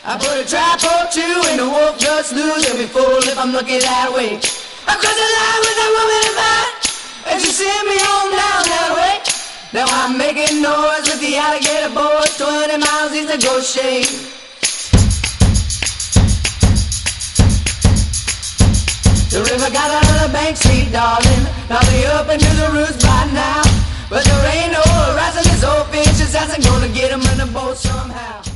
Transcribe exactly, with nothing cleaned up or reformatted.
I put a trap or two and the wolf just losing me full if I'm lucky that way. I cross the line with that woman in mind, and she sent me on down that way. Now I'm making noise with the alligator boys, twenty miles east of Ghost Shade. The river got out of the bank, sweet darling, now they up into the roots by now. But there ain't no harassing this old fish, just hasn't gonna get him in the boat somehow.